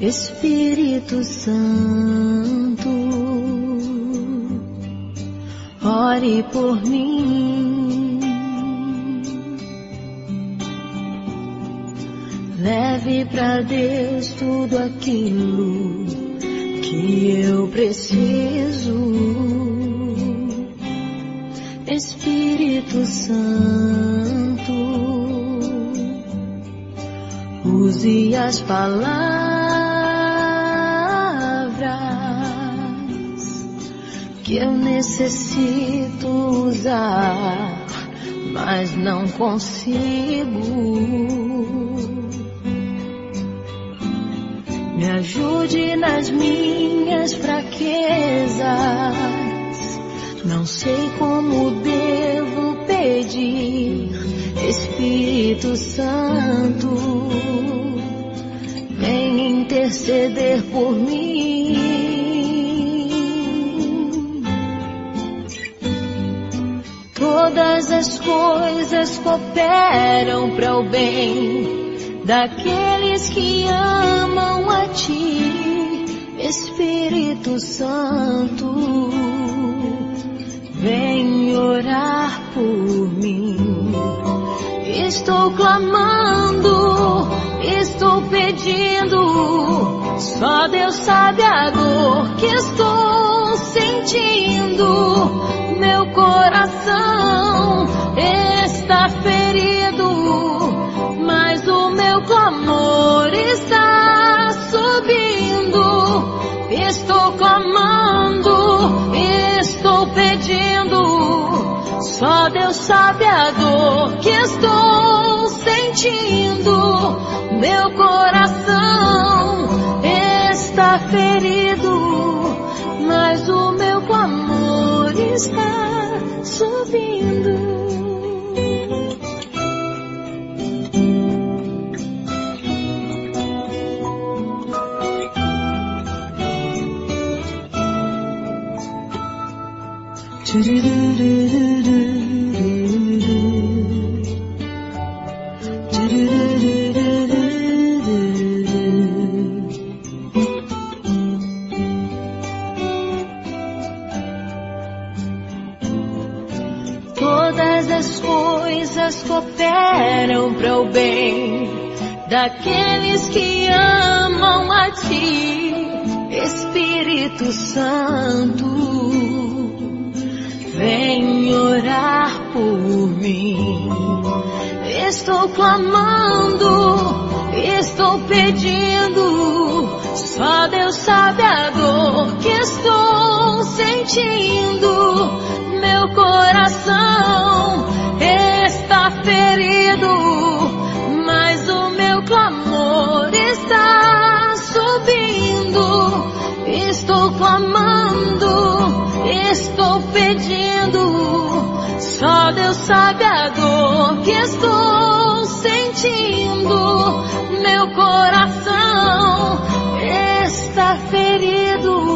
Espírito Santo, ore por mim, leve pra Deus tudo aquilo que eu preciso. Espírito Santo, use as palavras que eu necessito usar, mas não consigo. Me ajude nas minhas fraquezas, não sei como devo pedir. Espírito Santo, vem interceder por mim. Todas as coisas cooperam para o bem daqueles que amam a Ti. Espírito Santo, vem orar por mim. Estou clamando, estou pedindo, só Deus sabe a dor que estou sentindo. Meu coração está ferido, mas o meu clamor está subindo. Estou clamando, estou pedindo, só Deus sabe a dor que estou sentindo. Meu coração está ferido, mas o meu clamor está subindo. Todas as coisas cooperam para o bem daqueles que amam a Ti. Espírito Santo, vem orar por mim. Estou clamando, estou pedindo, só Deus sabe a dor que estou sentindo. Meu coração está ferido, mas o meu clamor está subindo. Estou clamando, estou pedindo, só Deus sabe a dor que estou sentindo. Meu coração está ferido,